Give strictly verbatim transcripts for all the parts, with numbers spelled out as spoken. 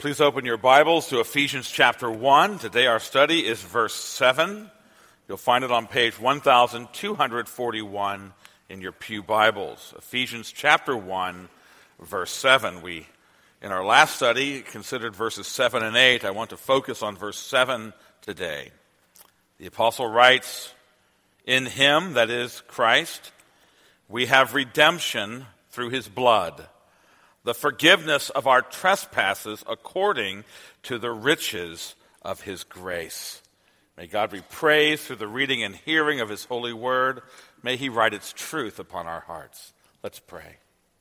Please open your Bibles to Ephesians chapter one. Today our study is verse seven. You'll find it on page one thousand two hundred forty-one in your pew Bibles. Ephesians chapter one, verse seven. We, in our last study, considered verses seven and eight. I want to focus on verse seven today. The apostle writes, "In him," that is Christ, "we have redemption through his blood, the forgiveness of our trespasses according to the riches of his grace." May God be praised through the reading and hearing of his holy word. May he write its truth upon our hearts. Let's pray.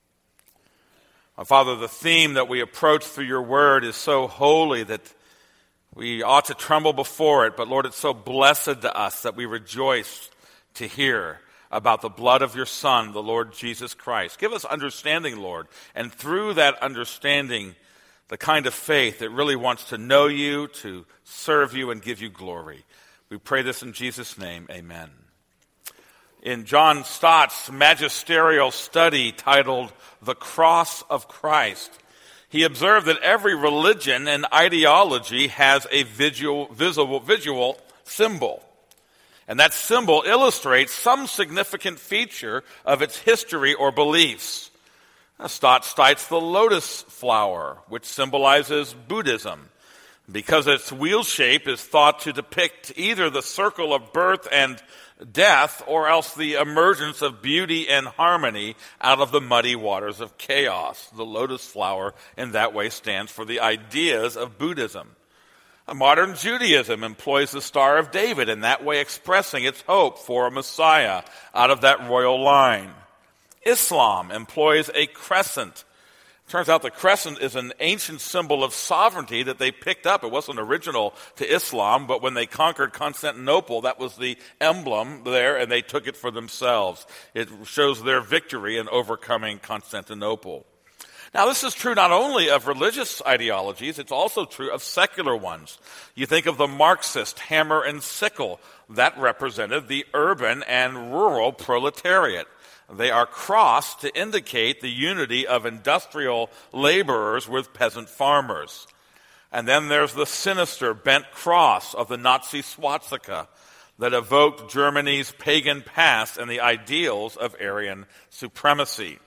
Our Father, the theme that we approach through your word is so holy that we ought to tremble before it. But Lord, it's so blessed to us that we rejoice to hear about the blood of your Son, the Lord Jesus Christ. Give us understanding, Lord, and through that understanding, the kind of faith that really wants to know you, to serve you, and give you glory. We pray this in Jesus' name, amen. In John Stott's magisterial study titled "The Cross of Christ," he observed that every religion and ideology has a visual, visible, visual symbol. And that symbol illustrates some significant feature of its history or beliefs. Stott cites the lotus flower, which symbolizes Buddhism, because its wheel shape is thought to depict either the circle of birth and death or else the emergence of beauty and harmony out of the muddy waters of chaos. The lotus flower in that way stands for the ideas of Buddhism. Modern Judaism employs the Star of David, in that way expressing its hope for a Messiah out of that royal line. Islam employs a crescent. Turns out the crescent is an ancient symbol of sovereignty that they picked up. It wasn't original to Islam, but when they conquered Constantinople, that was the emblem there, and they took it for themselves. It shows their victory in overcoming Constantinople. Now, this is true not only of religious ideologies, it's also true of secular ones. You think of the Marxist hammer and sickle. That represented the urban and rural proletariat. They are crossed to indicate the unity of industrial laborers with peasant farmers. And then there's the sinister bent cross of the Nazi swastika that evoked Germany's pagan past and the ideals of Aryan supremacy.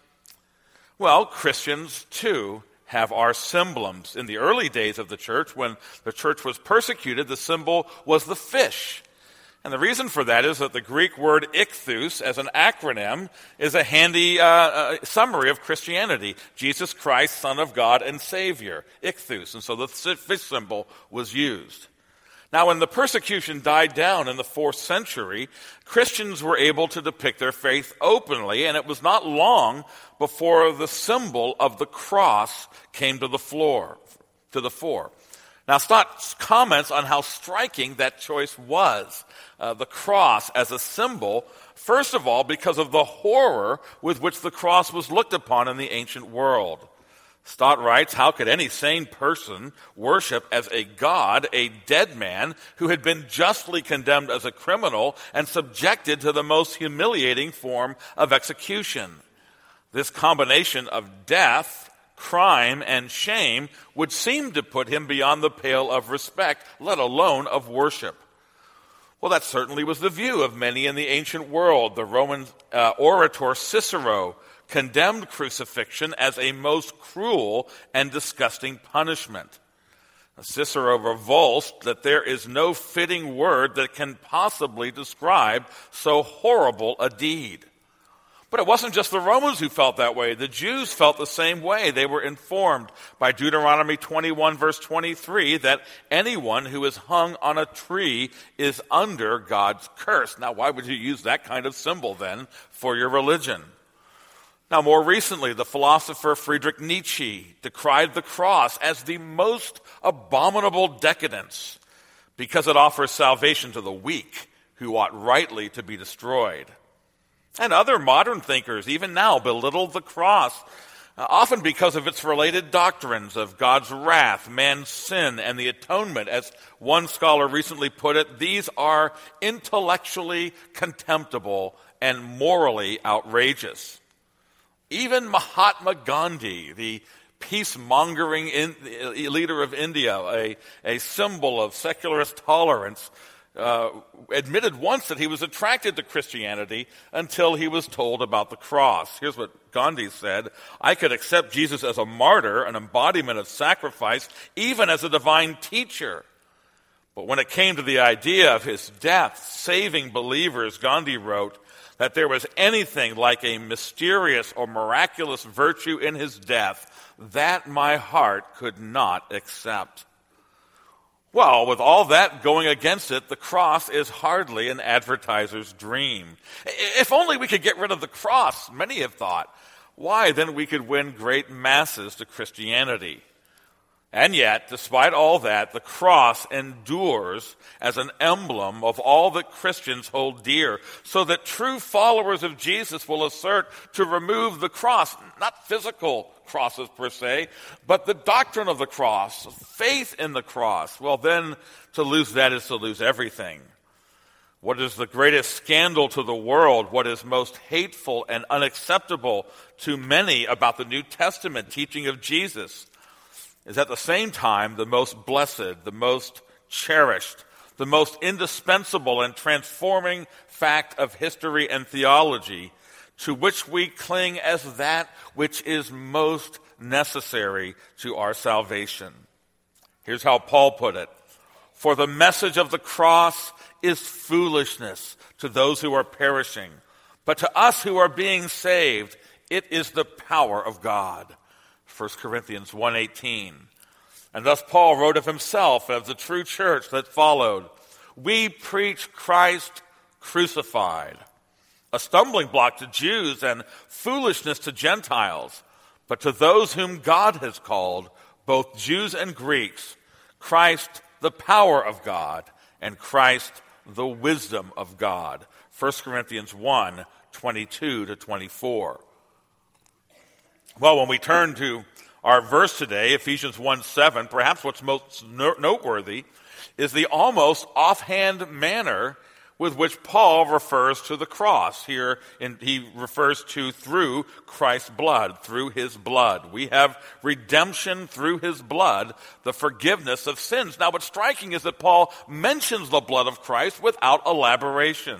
Well, Christians, too, have our symbols. In the early days of the church, when the church was persecuted, the symbol was the fish. And the reason for that is that the Greek word ichthus, as an acronym, is a handy uh, uh, summary of Christianity. Jesus Christ, Son of God and Savior, ichthus. And so the fish symbol was used. Now, when the persecution died down in the fourth century, Christians were able to depict their faith openly, and it was not long before the symbol of the cross came to the floor, to the fore. Now, Stott comments on how striking that choice was, uh, the cross as a symbol, first of all, because of the horror with which the cross was looked upon in the ancient world. Stott writes, "How could any sane person worship as a god a dead man who had been justly condemned as a criminal and subjected to the most humiliating form of execution? This combination of death, crime, and shame would seem to put him beyond the pale of respect, let alone of worship." Well, that certainly was the view of many in the ancient world. The Roman uh, orator Cicero condemned crucifixion as a most cruel and disgusting punishment. Cicero revulsed that there is no fitting word that can possibly describe so horrible a deed. But it wasn't just the Romans who felt that way. The Jews felt the same way. They were informed by Deuteronomy twenty-one, verse twenty-three, that anyone who is hung on a tree is under God's curse. Now, why would you use that kind of symbol then for your religion? Now, more recently, the philosopher Friedrich Nietzsche decried the cross as the most abominable decadence because it offers salvation to the weak who ought rightly to be destroyed. And other modern thinkers, even now, belittle the cross, uh, often because of its related doctrines of God's wrath, man's sin, and the atonement. As one scholar recently put it, these are intellectually contemptible and morally outrageous. Even Mahatma Gandhi, the peace-mongering in, leader of India, a, a symbol of secularist tolerance, uh, admitted once that he was attracted to Christianity until he was told about the cross. Here's what Gandhi said: "I could accept Jesus as a martyr, an embodiment of sacrifice, even as a divine teacher. But when it came to the idea of his death, saving believers," Gandhi wrote, "that there was anything like a mysterious or miraculous virtue in his death, that my heart could not accept." Well, with all that going against it, the cross is hardly an advertiser's dream. If only we could get rid of the cross, many have thought. Why, then we could win great masses to Christianity. And yet, despite all that, the cross endures as an emblem of all that Christians hold dear, so that true followers of Jesus will assert to remove the cross, not physical crosses per se, but the doctrine of the cross, faith in the cross. Well, then to lose that is to lose everything. What is the greatest scandal to the world, what is most hateful and unacceptable to many about the New Testament teaching of Jesus, is at the same time the most blessed, the most cherished, the most indispensable and transforming fact of history and theology, to which we cling as that which is most necessary to our salvation. Here's how Paul put it: "For the message of the cross is foolishness to those who are perishing, but to us who are being saved, it is the power of God." First Corinthians one eighteen. And thus Paul wrote of himself as the true church that followed: "We preach Christ crucified, a stumbling block to Jews and foolishness to Gentiles, but to those whom God has called, both Jews and Greeks, Christ the power of God, and Christ the wisdom of God." First Corinthians one twenty-two to twenty-four. Well, when we turn to our verse today, Ephesians one seven, perhaps what's most noteworthy is the almost offhand manner with which Paul refers to the cross. Here in, he refers to through Christ's blood, through his blood. We have redemption through his blood, the forgiveness of sins. Now, what's striking is that Paul mentions the blood of Christ without elaboration.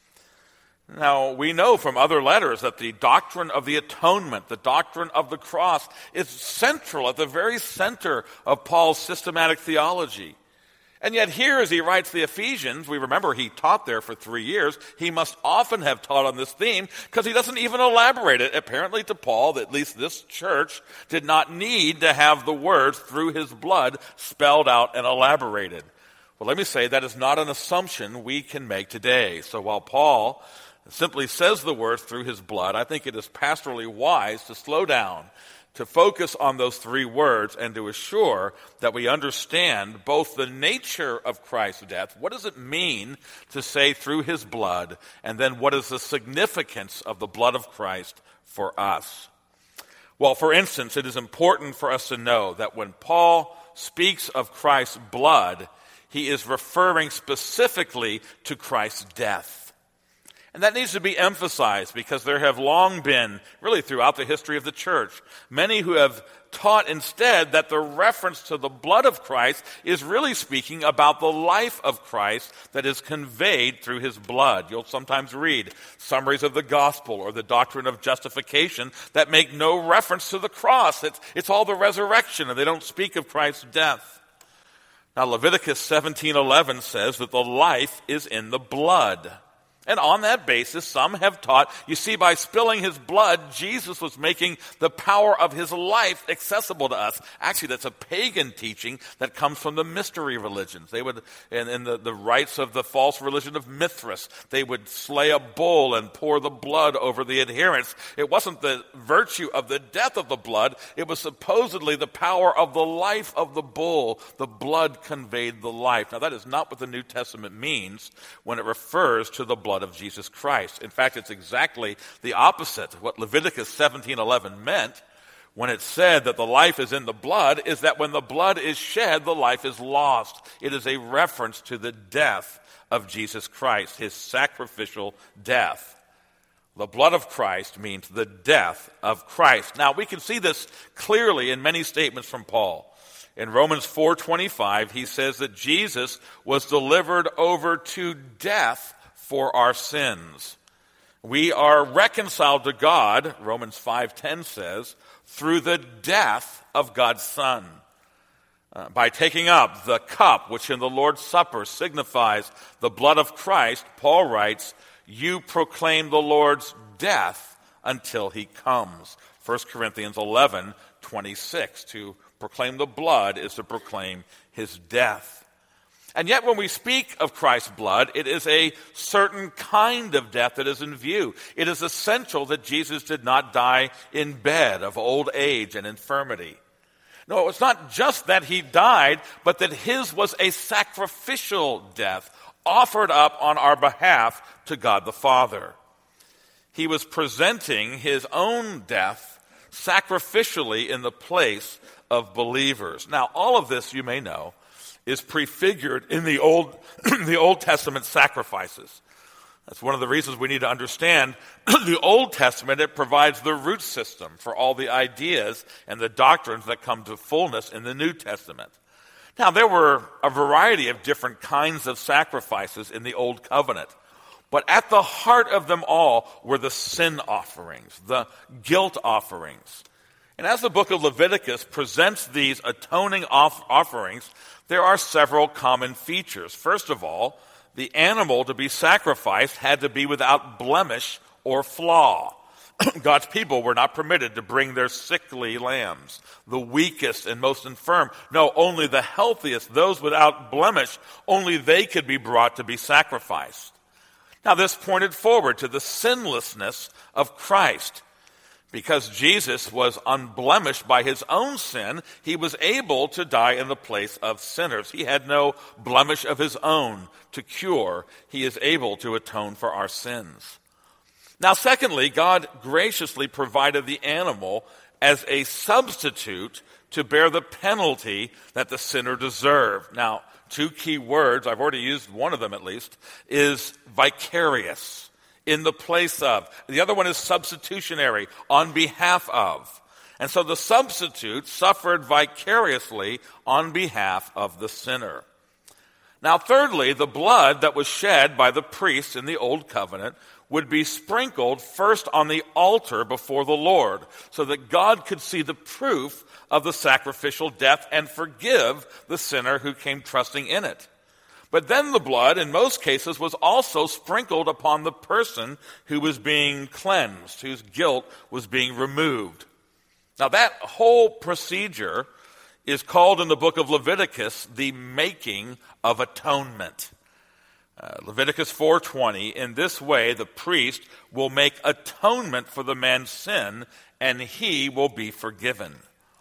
Now, we know from other letters that the doctrine of the atonement, the doctrine of the cross, is central, at the very center of Paul's systematic theology. And yet here, as he writes the Ephesians, we remember he taught there for three years. He must often have taught on this theme because he doesn't even elaborate it. Apparently to Paul, that at least this church did not need to have the words "through his blood" spelled out and elaborated. Well, let me say that is not an assumption we can make today. So while Paul simply says the words "through his blood," I think it is pastorally wise to slow down, to focus on those three words, and to assure that we understand both the nature of Christ's death, what does it mean to say "through his blood," and then what is the significance of the blood of Christ for us. Well, for instance, it is important for us to know that when Paul speaks of Christ's blood, he is referring specifically to Christ's death. And that needs to be emphasized because there have long been, really throughout the history of the church, many who have taught instead that the reference to the blood of Christ is really speaking about the life of Christ that is conveyed through his blood. You'll sometimes read summaries of the gospel or the doctrine of justification that make no reference to the cross. It's, it's all the resurrection, and they don't speak of Christ's death. Now, Leviticus seventeen eleven says that the life is in the blood. And on that basis, some have taught, you see, by spilling his blood, Jesus was making the power of his life accessible to us. Actually, that's a pagan teaching that comes from the mystery religions. They would, in, in the, the rites of the false religion of Mithras, they would slay a bull and pour the blood over the adherents. It wasn't the virtue of the death of the blood. It was supposedly the power of the life of the bull. The blood conveyed the life. Now, that is not what the New Testament means when it refers to the blood of Jesus Christ. In fact, it's exactly the opposite. What Leviticus seventeen eleven meant when it said that the life is in the blood is that when the blood is shed, the life is lost. It is a reference to the death of Jesus Christ, his sacrificial death. The blood of Christ means the death of Christ. Now, we can see this clearly in many statements from Paul. In Romans four twenty-five, he says that Jesus was delivered over to death for our sins. We are reconciled to God, Romans five ten says, through the death of God's Son. Uh, by taking up the cup, which in the Lord's Supper signifies the blood of Christ, Paul writes, you proclaim the Lord's death until he comes. First Corinthians eleven twenty-six, to proclaim the blood is to proclaim his death. And yet when we speak of Christ's blood, it is a certain kind of death that is in view. It is essential that Jesus did not die in bed of old age and infirmity. No, it was not just that he died, but that his was a sacrificial death offered up on our behalf to God the Father. He was presenting his own death sacrificially in the place of believers. Now, all of this, you may know, is prefigured in the Old, the Old Testament sacrifices. That's one of the reasons we need to understand the Old Testament. It provides the root system for all the ideas and the doctrines that come to fullness in the New Testament. Now, there were a variety of different kinds of sacrifices in the Old Covenant, but at the heart of them all were the sin offerings, the guilt offerings. And as the book of Leviticus presents these atoning off- offerings, there are several common features. First of all, the animal to be sacrificed had to be without blemish or flaw. God's people were not permitted to bring their sickly lambs, the weakest and most infirm. No, only the healthiest, those without blemish, only they could be brought to be sacrificed. Now, this pointed forward to the sinlessness of Christ. Because Jesus was unblemished by his own sin, he was able to die in the place of sinners. He had no blemish of his own to cure. He is able to atone for our sins. Now, secondly, God graciously provided the animal as a substitute to bear the penalty that the sinner deserved. Now, two key words, I've already used one of them at least, is vicarious. In the place of. The other one is substitutionary, on behalf of. And so the substitute suffered vicariously on behalf of the sinner. Now, thirdly, the blood that was shed by the priests in the Old Covenant would be sprinkled first on the altar before the Lord, so that God could see the proof of the sacrificial death and forgive the sinner who came trusting in it. But then the blood, in most cases, was also sprinkled upon the person who was being cleansed, whose guilt was being removed. Now, that whole procedure is called in the book of Leviticus the making of atonement. Uh, Leviticus four twenty, in this way the priest will make atonement for the man's sin, and he will be forgiven.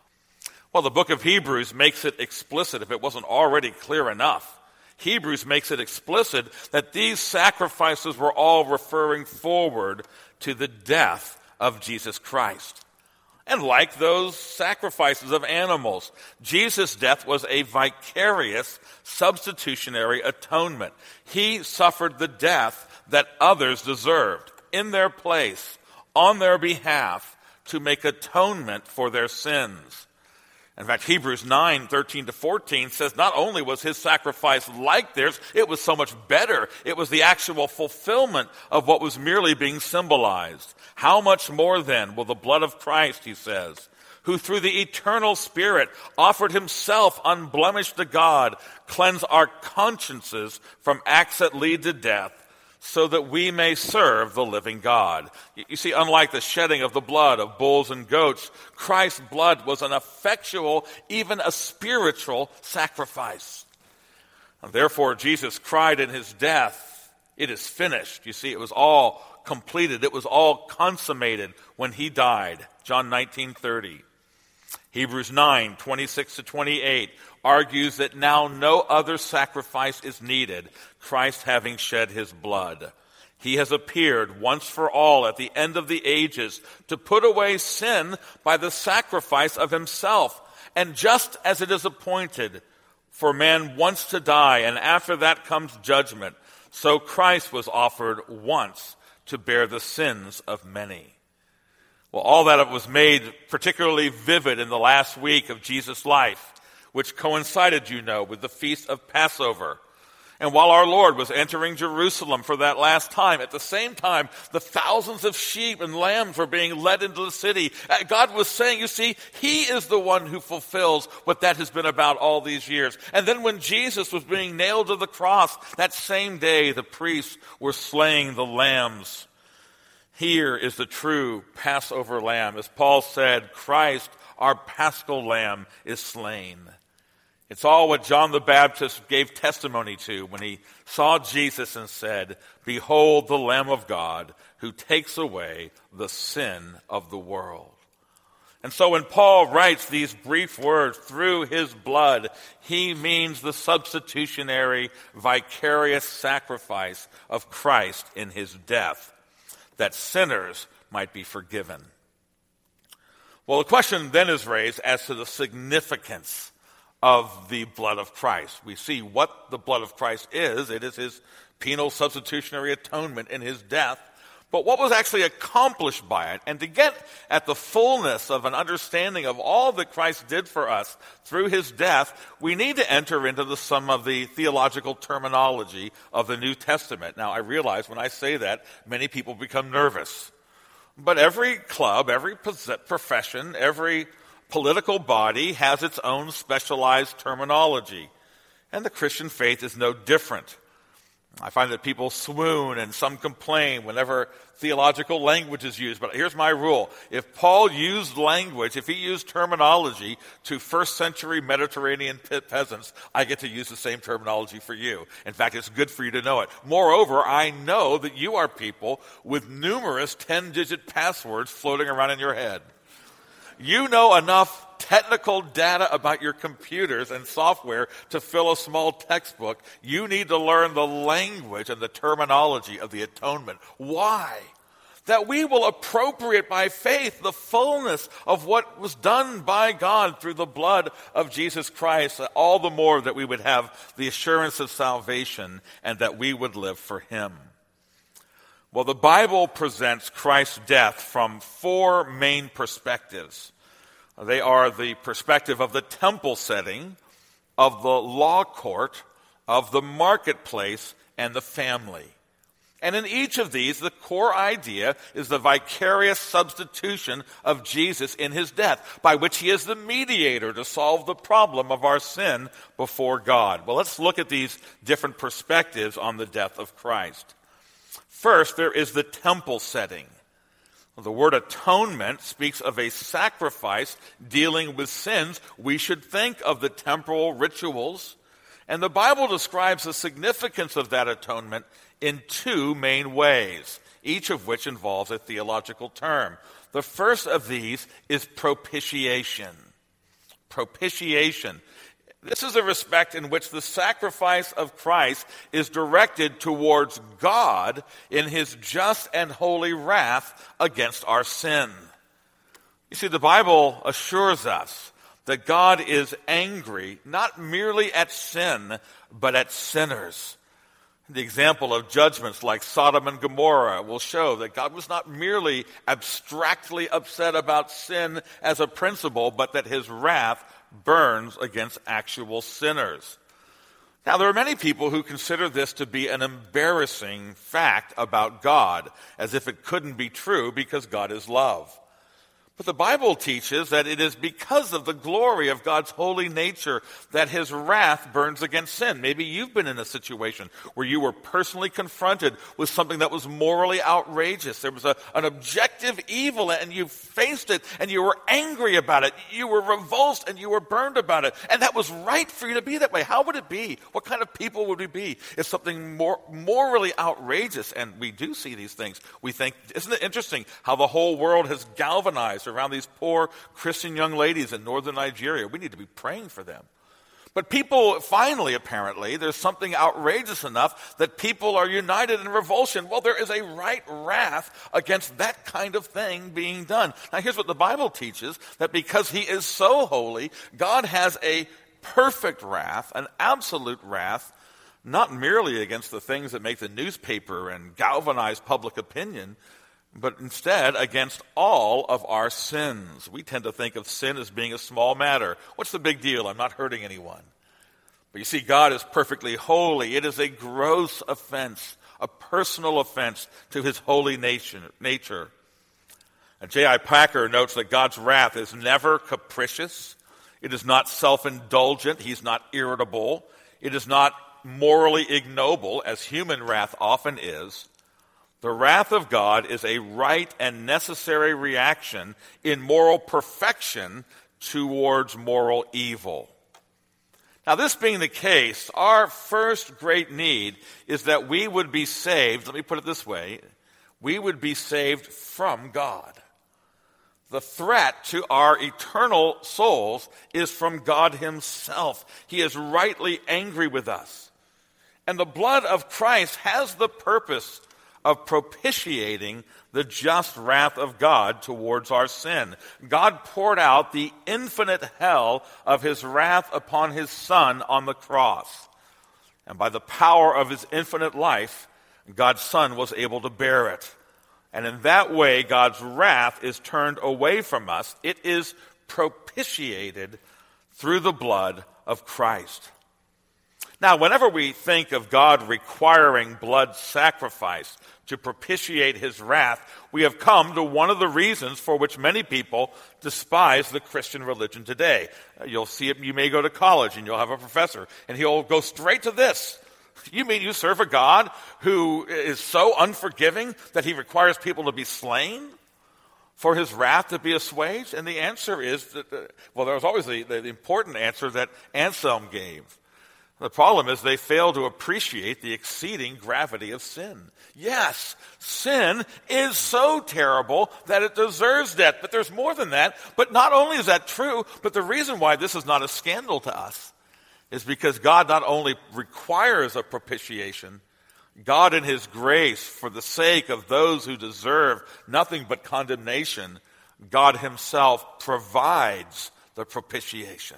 Well, the book of Hebrews makes it explicit, if it wasn't already clear enough. Hebrews makes it explicit that these sacrifices were all referring forward to the death of Jesus Christ. And like those sacrifices of animals, Jesus' death was a vicarious substitutionary atonement. He suffered the death that others deserved in their place, on their behalf, to make atonement for their sins. In fact, Hebrews nine, thirteen to fourteen says not only was his sacrifice like theirs, it was so much better. It was the actual fulfillment of what was merely being symbolized. How much more then will the blood of Christ, he says, who through the eternal Spirit offered himself unblemished to God, cleanse our consciences from acts that lead to death, so that we may serve the living God. You see, unlike the shedding of the blood of bulls and goats, Christ's blood was an effectual, even a spiritual sacrifice. And therefore, Jesus cried in his death, "It is finished." You see, it was all completed. It was all consummated when he died. John nineteen thirty. Hebrews nine, twenty-six to twenty-eight argues that now no other sacrifice is needed, Christ having shed his blood. He has appeared once for all at the end of the ages to put away sin by the sacrifice of himself. And just as it is appointed for man once to die, and after that comes judgment, so Christ was offered once to bear the sins of many. Well, all that was made particularly vivid in the last week of Jesus' life, which coincided, you know, with the feast of Passover. And while our Lord was entering Jerusalem for that last time, at the same time, the thousands of sheep and lambs were being led into the city. God was saying, you see, he is the one who fulfills what that has been about all these years. And then when Jesus was being nailed to the cross, that same day, the priests were slaying the lambs. Here is the true Passover lamb. As Paul said, Christ, our paschal lamb, is slain. It's all what John the Baptist gave testimony to when he saw Jesus and said, "Behold the Lamb of God who takes away the sin of the world." And so when Paul writes these brief words, "through his blood," he means the substitutionary, vicarious sacrifice of Christ in his death, that sinners might be forgiven. Well, the question then is raised as to the significance of the blood of Christ. We see what the blood of Christ is. It is his penal substitutionary atonement in his death. But what was actually accomplished by it? And to get at the fullness of an understanding of all that Christ did for us through his death, we need to enter into the, some of the theological terminology of the New Testament. Now, I realize when I say that, many people become nervous. But every club, every profession, every political body has its own specialized terminology. And the Christian faith is no different. I find that people swoon and some complain whenever theological language is used. But here's my rule. If Paul used language, if he used terminology to first century Mediterranean pe- peasants, I get to use the same terminology for you. In fact, it's good for you to know it. Moreover, I know that you are people with numerous ten-digit passwords floating around in your head. You know enough technical data about your computers and software to fill a small textbook. You need to learn the language and the terminology of the atonement. Why? That we will appropriate by faith the fullness of what was done by God through the blood of Jesus Christ, all the more that we would have the assurance of salvation and that we would live for him. Well, the Bible presents Christ's death from four main perspectives. They are the perspective of the temple setting, of the law court, of the marketplace, and the family. And in each of these, the core idea is the vicarious substitution of Jesus in his death, by which he is the mediator to solve the problem of our sin before God. Well, let's look at these different perspectives on the death of Christ. First, there is the temple setting. The word atonement speaks of a sacrifice dealing with sins. We should think of the temporal rituals. And the Bible describes the significance of that atonement in two main ways, each of which involves a theological term. The first of these is propitiation. Propitiation. This is a respect in which the sacrifice of Christ is directed towards God in his just and holy wrath against our sin. You see, the Bible assures us that God is angry not merely at sin, but at sinners. The example of judgments like Sodom and Gomorrah will show that God was not merely abstractly upset about sin as a principle, but that his wrath burns against actual sinners. Now, there are many people who consider this to be an embarrassing fact about God, as if it couldn't be true because God is love. But the Bible teaches that it is because of the glory of God's holy nature that his wrath burns against sin. Maybe you've been in a situation where you were personally confronted with something that was morally outrageous. There was a, an objective evil and you faced it and you were angry about it. You were revulsed and you were burned about it. And that was right for you to be that way. How would it be? What kind of people would we be if something more morally outrageous, and we do see these things, we think, isn't it interesting how the whole world has galvanized around these poor Christian young ladies in northern Nigeria? We need to be praying for them. But people, finally, apparently, there's something outrageous enough that people are united in revulsion. Well, there is a right wrath against that kind of thing being done. Now, here's what the Bible teaches, that because he is so holy, God has a perfect wrath, an absolute wrath, not merely against the things that make the newspaper and galvanize public opinion, but instead against all of our sins. We tend to think of sin as being a small matter. What's the big deal? I'm not hurting anyone. But you see, God is perfectly holy. It is a gross offense, a personal offense to his holy nature. And J I Packer notes that God's wrath is never capricious. It is not self-indulgent. He's not irritable. It is not morally ignoble, as human wrath often is. The wrath of God is a right and necessary reaction in moral perfection towards moral evil. Now, this being the case, our first great need is that we would be saved. Let me put it this way. We would be saved from God. The threat to our eternal souls is from God himself. He is rightly angry with us. And the blood of Christ has the purpose of propitiating the just wrath of God towards our sin. God poured out the infinite hell of his wrath upon his Son on the cross. And by the power of his infinite life, God's Son was able to bear it. And in that way, God's wrath is turned away from us. It is propitiated through the blood of Christ. Now, whenever we think of God requiring blood sacrifice to propitiate his wrath, we have come to one of the reasons for which many people despise the Christian religion today. You'll see it, you may go to college and you'll have a professor, and he'll go straight to this. You mean you serve a God who is so unforgiving that he requires people to be slain for his wrath to be assuaged? And the answer is, that, uh, well, there was always the, the important answer that Anselm gave. The problem is they fail to appreciate the exceeding gravity of sin. Yes, sin is so terrible that it deserves death, but there's more than that. But not only is that true, but the reason why this is not a scandal to us is because God not only requires a propitiation, God in his grace, for the sake of those who deserve nothing but condemnation, God himself provides the propitiation.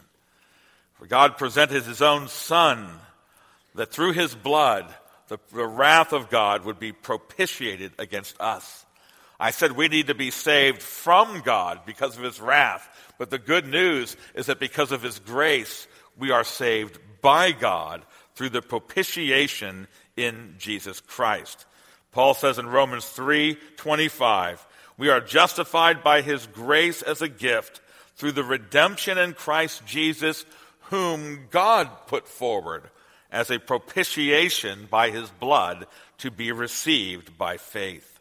For God presented his own Son, that through his blood, the, the wrath of God would be propitiated against us. I said we need to be saved from God because of his wrath. But the good news is that because of his grace, we are saved by God through the propitiation in Jesus Christ. Paul says in Romans three twenty-five, we are justified by his grace as a gift through the redemption in Christ Jesus, whom God put forward as a propitiation by his blood to be received by faith.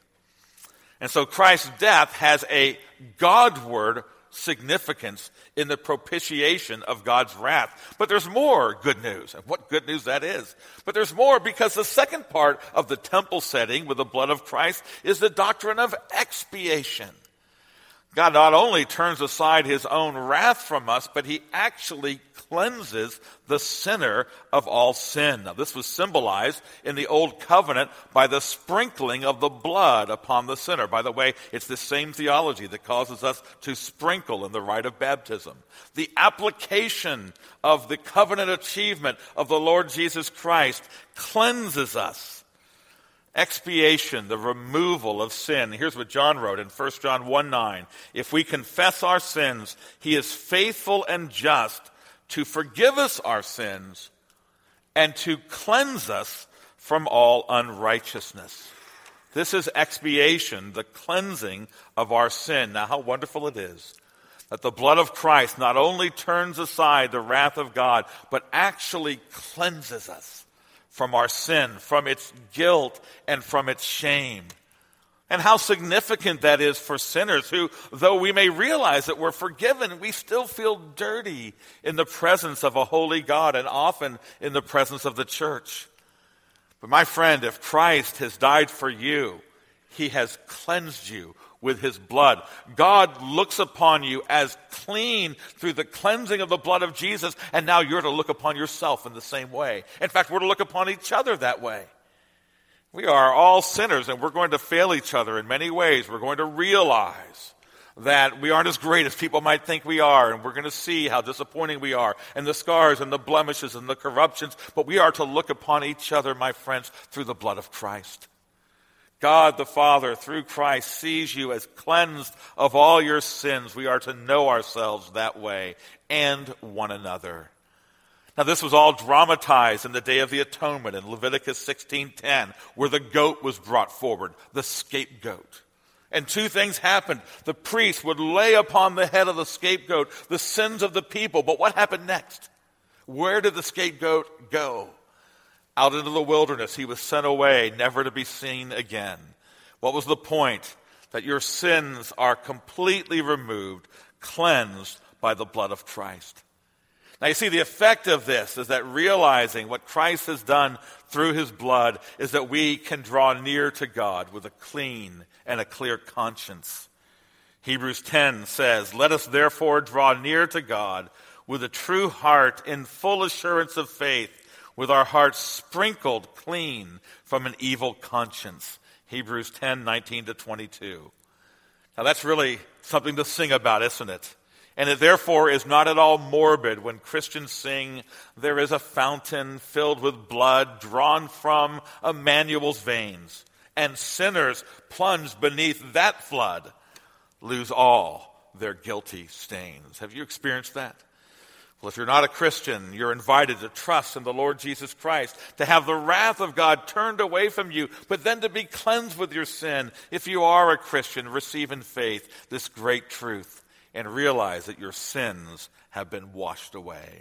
And so Christ's death has a Godward significance in the propitiation of God's wrath. But there's more good news, and what good news that is. But there's more, because the second part of the temple setting with the blood of Christ is the doctrine of expiation. God not only turns aside his own wrath from us, but he actually cleanses the sinner of all sin. Now, this was symbolized in the Old Covenant by the sprinkling of the blood upon the sinner. By the way, it's the same theology that causes us to sprinkle in the rite of baptism. The application of the covenant achievement of the Lord Jesus Christ cleanses us. Expiation, the removal of sin. Here's what John wrote in First John one nine. If we confess our sins, he is faithful and just to forgive us our sins and to cleanse us from all unrighteousness. This is expiation, the cleansing of our sin. Now, how wonderful it is that the blood of Christ not only turns aside the wrath of God, but actually cleanses us from our sin, from its guilt, and from its shame. And how significant that is for sinners who, though we may realize that we're forgiven, we still feel dirty in the presence of a holy God and often in the presence of the church. But my friend, if Christ has died for you, he has cleansed you with his blood. God looks upon you as clean through the cleansing of the blood of Jesus, and now you're to look upon yourself in the same way. In fact, we're to look upon each other that way. We are all sinners, and we're going to fail each other in many ways. We're going to realize that we aren't as great as people might think we are, and we're going to see how disappointing we are, and the scars and the blemishes and the corruptions, but we are to look upon each other, my friends, through the blood of Christ. God the Father, through Christ, sees you as cleansed of all your sins. We are to know ourselves that way, and one another. Now, this was all dramatized in the Day of the Atonement in Leviticus sixteen ten, where the goat was brought forward, the scapegoat. And two things happened. The priest would lay upon the head of the scapegoat the sins of the people. But what happened next? Where did the scapegoat go? Out into the wilderness. He was sent away, never to be seen again. What was the point? That your sins are completely removed, cleansed by the blood of Christ. Now you see, the effect of this is that realizing what Christ has done through his blood is that we can draw near to God with a clean and a clear conscience. Hebrews ten says, "Let us therefore draw near to God with a true heart in full assurance of faith, with our hearts sprinkled clean from an evil conscience." Hebrews ten, nineteen to twenty-two. Now that's really something to sing about, isn't it? And it therefore is not at all morbid when Christians sing, "There is a fountain filled with blood drawn from Emmanuel's veins, and sinners plunged beneath that flood lose all their guilty stains." Have you experienced that? Well, if you're not a Christian, you're invited to trust in the Lord Jesus Christ, to have the wrath of God turned away from you, but then to be cleansed with your sin. If you are a Christian, receive in faith this great truth and realize that your sins have been washed away.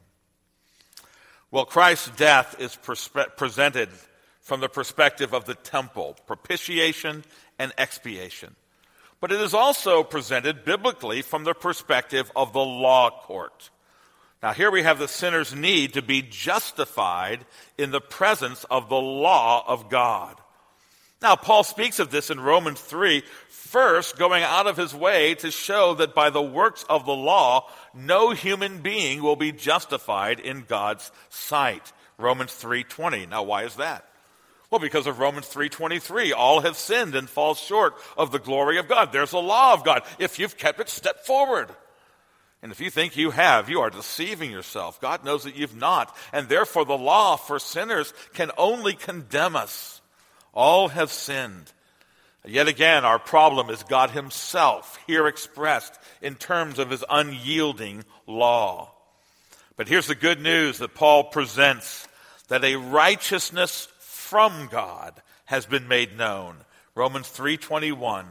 Well, Christ's death is perspe- presented from the perspective of the temple, propitiation and expiation. But it is also presented biblically from the perspective of the law court. Now, here we have the sinner's need to be justified in the presence of the law of God. Now, Paul speaks of this in Romans three, first going out of his way to show that by the works of the law, no human being will be justified in God's sight. Romans three twenty. Now, why is that? Well, because of Romans three twenty-three. All have sinned and fall short of the glory of God. There's a law of God. If you've kept it, step forward. And if you think you have, you are deceiving yourself. God knows that you've not. And therefore the law for sinners can only condemn us. All have sinned. Yet again, our problem is God himself, here expressed in terms of his unyielding law. But here's the good news that Paul presents, that a righteousness from God has been made known. Romans three twenty-one.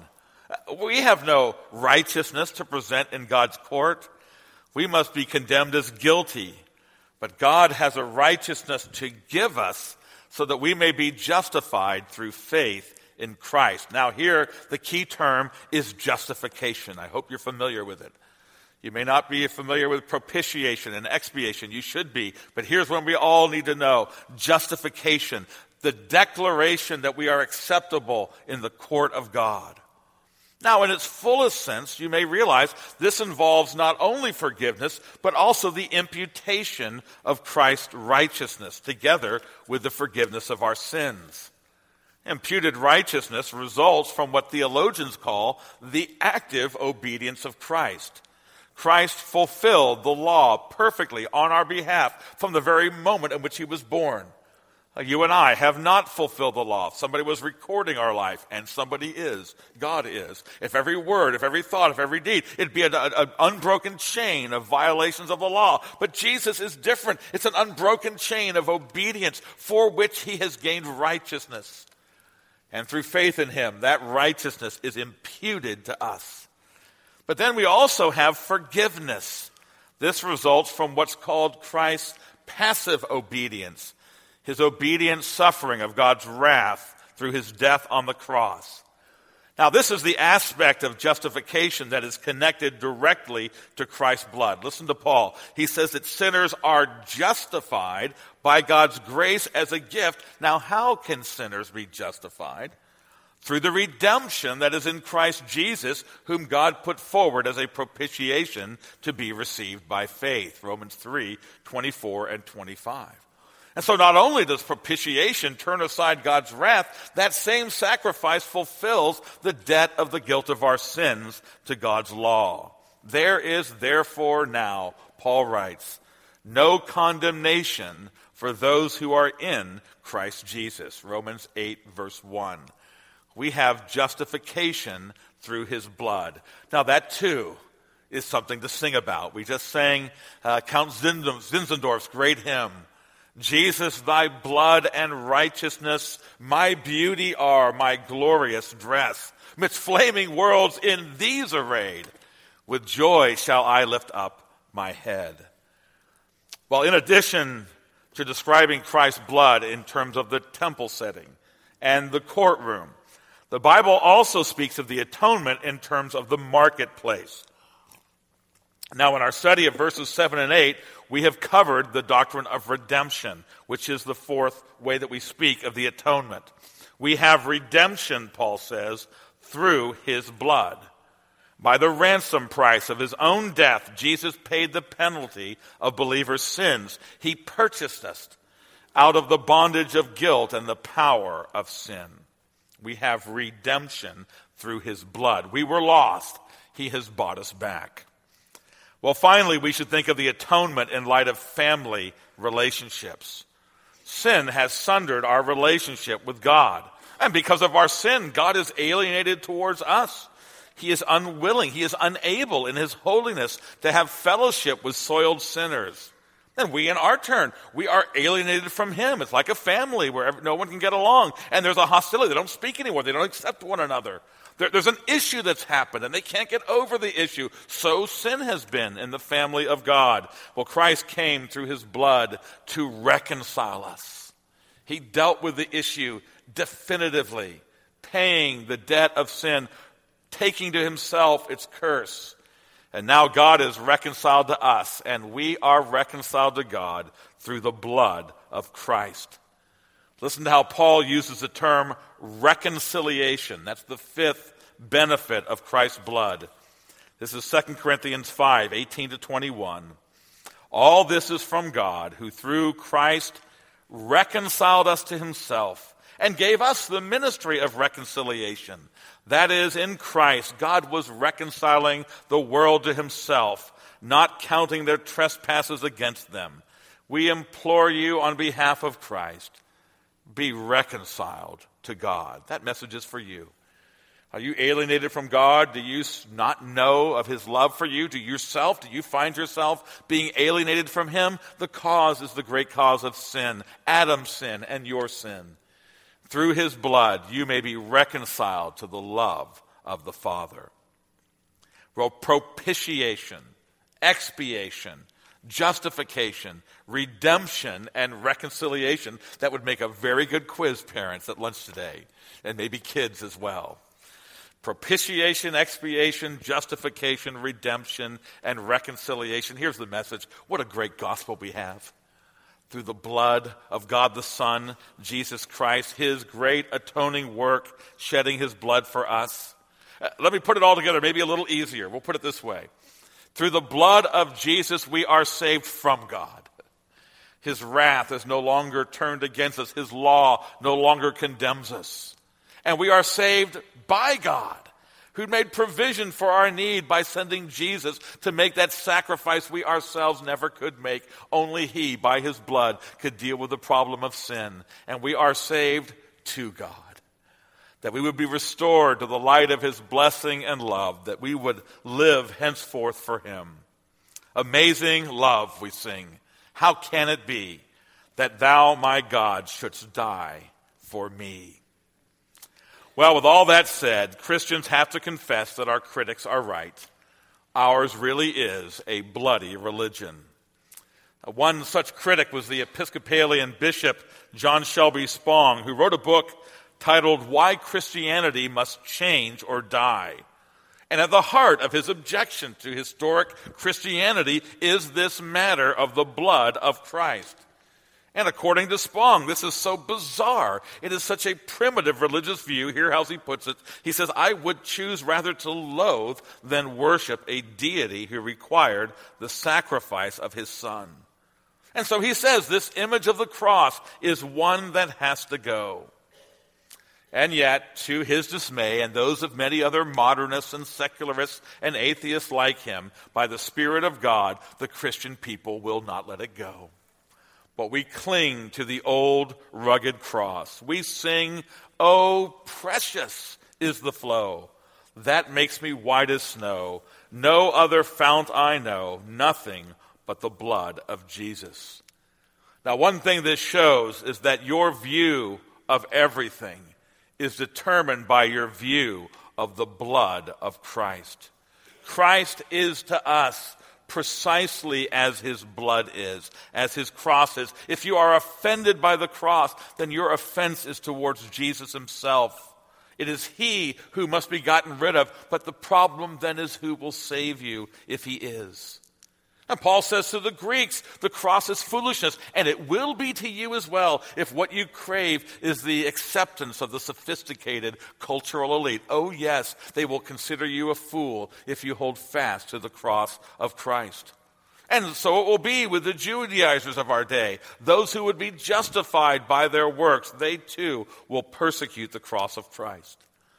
We have no righteousness to present in God's court. We must be condemned as guilty. But God has a righteousness to give us so that we may be justified through faith in Christ. Now here, the key term is justification. I hope you're familiar with it. You may not be familiar with propitiation and expiation. You should be. But here's what we all need to know. Justification. The declaration that we are acceptable in the court of God. Now, in its fullest sense, you may realize this involves not only forgiveness, but also the imputation of Christ's righteousness, together with the forgiveness of our sins. Imputed righteousness results from what theologians call the active obedience of Christ. Christ fulfilled the law perfectly on our behalf from the very moment in which he was born. You and I have not fulfilled the law. Somebody was recording our life, and somebody is. God is. If every word, if every thought, if every deed, it'd be an unbroken chain of violations of the law. But Jesus is different. It's an unbroken chain of obedience for which he has gained righteousness. And through faith in him, that righteousness is imputed to us. But then we also have forgiveness. This results from what's called Christ's passive obedience. His obedient suffering of God's wrath through his death on the cross. Now, this is the aspect of justification that is connected directly to Christ's blood. Listen to Paul. He says that sinners are justified by God's grace as a gift. Now, how can sinners be justified? Through the redemption that is in Christ Jesus, whom God put forward as a propitiation to be received by faith. Romans three, twenty-four and twenty-five. And so not only does propitiation turn aside God's wrath, that same sacrifice fulfills the debt of the guilt of our sins to God's law. There is therefore now, Paul writes, no condemnation for those who are in Christ Jesus. Romans eight, verse one. We have justification through his blood. Now that too is something to sing about. We just sang uh, Count Zinzendorf's great hymn, Jesus, thy blood and righteousness, my beauty are, my glorious dress. Midst flaming worlds in these arrayed, with joy shall I lift up my head. Well, in addition to describing Christ's blood in terms of the temple setting and the courtroom, the Bible also speaks of the atonement in terms of the marketplace. Now, in our study of verses seven and eight, we have covered the doctrine of redemption, which is the fourth way that we speak of the atonement. We have redemption, Paul says, through his blood. By the ransom price of his own death, Jesus paid the penalty of believers' sins. He purchased us out of the bondage of guilt and the power of sin. We have redemption through his blood. We were lost. He has bought us back. Well, finally, we should think of the atonement in light of family relationships. Sin has sundered our relationship with God. And because of our sin, God is alienated towards us. He is unwilling, he is unable in his holiness to have fellowship with soiled sinners. And we, in our turn, we are alienated from him. It's like a family where no one can get along. And there's a hostility. They don't speak anymore. They don't accept one another. There, there's an issue that's happened, and they can't get over the issue. So sin has been in the family of God. Well, Christ came through his blood to reconcile us. He dealt with the issue definitively, paying the debt of sin, taking to himself its curse. And now God is reconciled to us, and we are reconciled to God through the blood of Christ. Listen to how Paul uses the term reconciliation. That's the fifth benefit of Christ's blood. This is Second Corinthians five, eighteen to twenty-one. All this is from God, who through Christ reconciled us to himself and gave us the ministry of reconciliation. That is, in Christ, God was reconciling the world to himself, not counting their trespasses against them. We implore you on behalf of Christ, be reconciled to God. That message is for you. Are you alienated from God? Do you not know of his love for you? Do yourself, do you find yourself being alienated from him? The cause is the great cause of sin, Adam's sin and your sin. Through his blood, you may be reconciled to the love of the Father. Well, propitiation, expiation, justification, redemption, and reconciliation. That would make a very good quiz, parents, at lunch today, and maybe kids as well. Propitiation, expiation, justification, redemption, and reconciliation. Here's the message. What a great gospel we have. Through the blood of God the Son, Jesus Christ, his great atoning work, shedding his blood for us. Uh, let me put it all together, maybe a little easier. We'll put it this way. Through the blood of Jesus, we are saved from God. His wrath is no longer turned against us. His law no longer condemns us. And we are saved by God, who made provision for our need by sending Jesus to make that sacrifice we ourselves never could make. Only he, by his blood, could deal with the problem of sin. And we are saved to God, that we would be restored to the light of his blessing and love, that we would live henceforth for him. Amazing love, we sing. How can it be that thou, my God, shouldst die for me? Well, with all that said, Christians have to confess that our critics are right. Ours really is a bloody religion. One such critic was the Episcopalian bishop John Shelby Spong, who wrote a book titled Why Christianity Must Change or Die. And at the heart of his objection to historic Christianity is this matter of the blood of Christ. And according to Spong, this is so bizarre. It is such a primitive religious view. Here how he puts it. He says, I would choose rather to loathe than worship a deity who required the sacrifice of his son. And so he says this image of the cross is one that has to go. And yet, to his dismay and those of many other modernists and secularists and atheists like him, by the Spirit of God, the Christian people will not let it go. But we cling to the old rugged cross. We sing, "Oh, precious is the flow that makes me white as snow. No other fount I know, nothing but the blood of Jesus." Now, one thing this shows is that your view of everything is determined by your view of the blood of Christ. Christ is to us precisely as his blood is, as his cross is. If you are offended by the cross, then your offense is towards Jesus himself. It is he who must be gotten rid of, but the problem then is who will save you if he is. And Paul says to the Greeks, the cross is foolishness, and it will be to you as well if what you crave is the acceptance of the sophisticated cultural elite. Oh yes, they will consider you a fool if you hold fast to the cross of Christ. And so it will be with the Judaizers of our day. Those who would be justified by their works, they too will persecute the cross of Christ.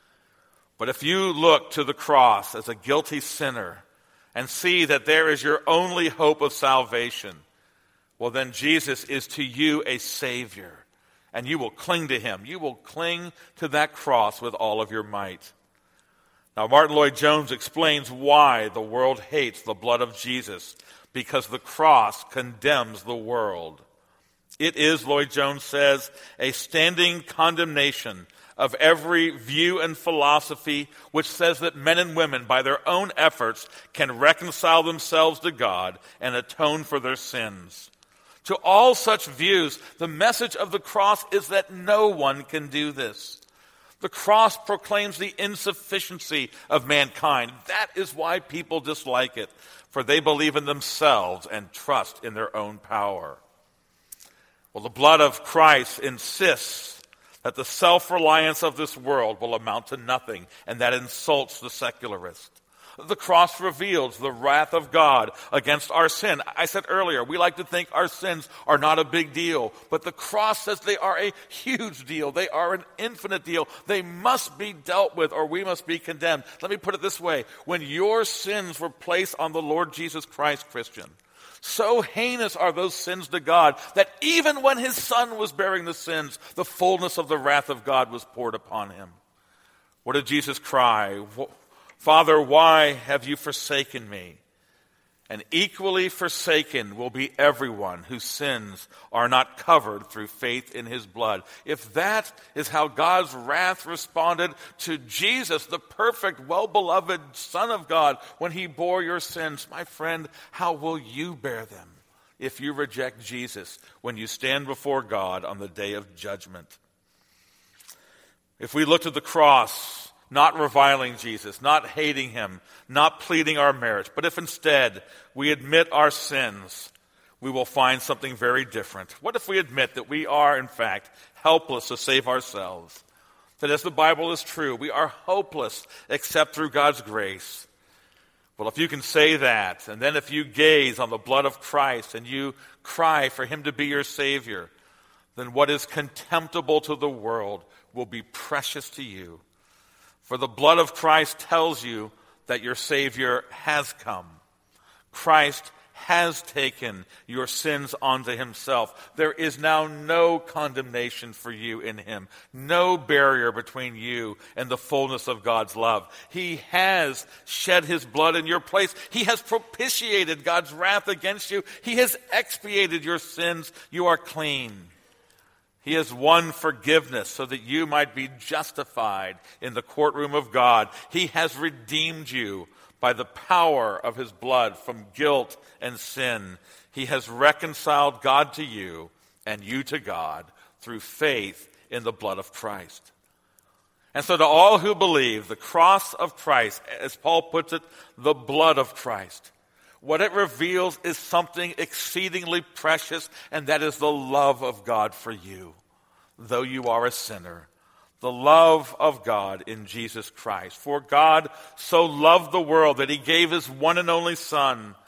But if you look to the cross as a guilty sinner, and see that there is your only hope of salvation, well then Jesus is to you a Savior, and you will cling to him. You will cling to that cross with all of your might. Now, Martin Lloyd-Jones explains why the world hates the blood of Jesus, because the cross condemns the world. It is, Lloyd-Jones says, a standing condemnation of every view and philosophy which says that men and women, by their own efforts, can reconcile themselves to God and atone for their sins. To all such views, the message of the cross is that no one can do this. The cross proclaims the insufficiency of mankind. That is why people dislike it, for they believe in themselves and trust in their own power. Well, the blood of Christ insists that the self-reliance of this world will amount to nothing, and that insults the secularist. The cross reveals the wrath of God against our sin. I said earlier, we like to think our sins are not a big deal, but the cross says they are a huge deal. They are an infinite deal. They must be dealt with, or we must be condemned. Let me put it this way. When your sins were placed on the Lord Jesus Christ, Christian, so heinous are those sins to God that even when his Son was bearing the sins, the fullness of the wrath of God was poured upon him. What did Jesus cry? "Father, why have you forsaken me?" And equally forsaken will be everyone whose sins are not covered through faith in his blood. If that is how God's wrath responded to Jesus, the perfect, well-beloved Son of God, when he bore your sins, my friend, how will you bear them if you reject Jesus when you stand before God on the day of judgment? If we look to the cross, not reviling Jesus, not hating him, not pleading our merits, but if instead we admit our sins, we will find something very different. What if we admit that we are, in fact, helpless to save ourselves? That as the Bible is true, we are hopeless except through God's grace. Well, if you can say that, and then if you gaze on the blood of Christ and you cry for him to be your Savior, then what is contemptible to the world will be precious to you. For the blood of Christ tells you that your Savior has come. Christ has taken your sins onto himself. There is now no condemnation for you in him, no barrier between you and the fullness of God's love. He has shed his blood in your place. He has propitiated God's wrath against you. He has expiated your sins. You are clean. He has won forgiveness so that you might be justified in the courtroom of God. He has redeemed you by the power of his blood from guilt and sin. He has reconciled God to you and you to God through faith in the blood of Christ. And so to all who believe, the cross of Christ, as Paul puts it, the blood of Christ, what it reveals is something exceedingly precious, and that is the love of God for you, though you are a sinner. The love of God in Jesus Christ. For God so loved the world that he gave his one and only Son,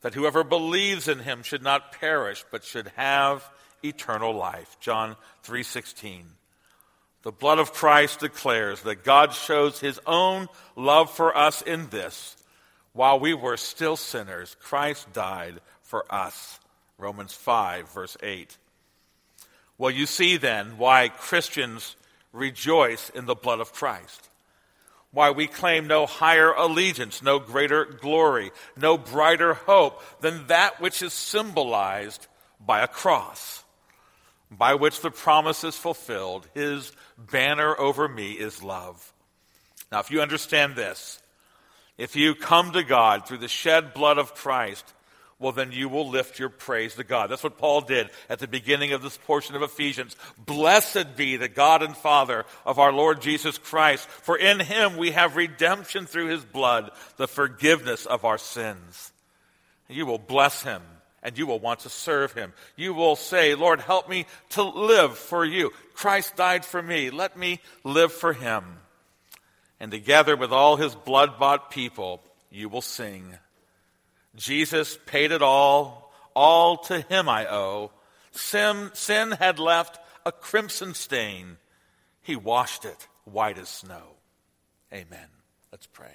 that whoever believes in him should not perish, but should have eternal life. John three sixteen. The blood of Christ declares that God shows his own love for us in this: while we were still sinners, Christ died for us. Romans five, verse eight. Well, you see then why Christians rejoice in the blood of Christ. Why we claim no higher allegiance, no greater glory, no brighter hope than that which is symbolized by a cross, by which the promise is fulfilled. His banner over me is love. Now, if you understand this, if you come to God through the shed blood of Christ, well, then you will lift your praise to God. That's what Paul did at the beginning of this portion of Ephesians. Blessed be the God and Father of our Lord Jesus Christ, for in him we have redemption through his blood, the forgiveness of our sins. You will bless him, and you will want to serve him. You will say, Lord, help me to live for you. Christ died for me. Let me live for him. And together with all his blood-bought people, you will sing, Jesus paid it all, all to him I owe. Sin, sin had left a crimson stain. He washed it white as snow. Amen. Let's pray.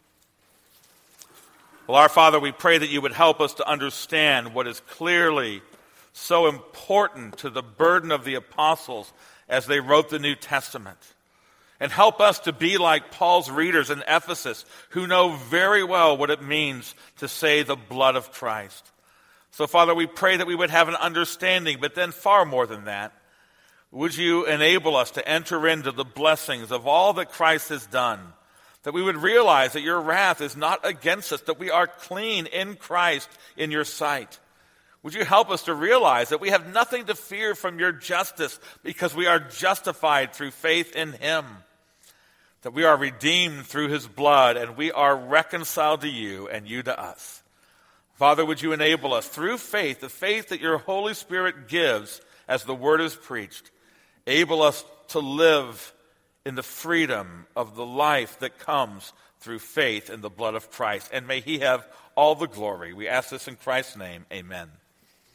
Well, our Father, we pray that you would help us to understand what is clearly so important to the burden of the apostles as they wrote the New Testament. And help us to be like Paul's readers in Ephesus, who know very well what it means to say the blood of Christ. So, Father, we pray that we would have an understanding, but then far more than that, would you enable us to enter into the blessings of all that Christ has done, that we would realize that your wrath is not against us, that we are clean in Christ in your sight. Would you help us to realize that we have nothing to fear from your justice because we are justified through faith in him, that we are redeemed through his blood, and we are reconciled to you and you to us. Father, would you enable us through faith, the faith that your Holy Spirit gives as the word is preached, able us to live in the freedom of the life that comes through faith in the blood of Christ. And may he have all the glory. We ask this in Christ's name. Amen.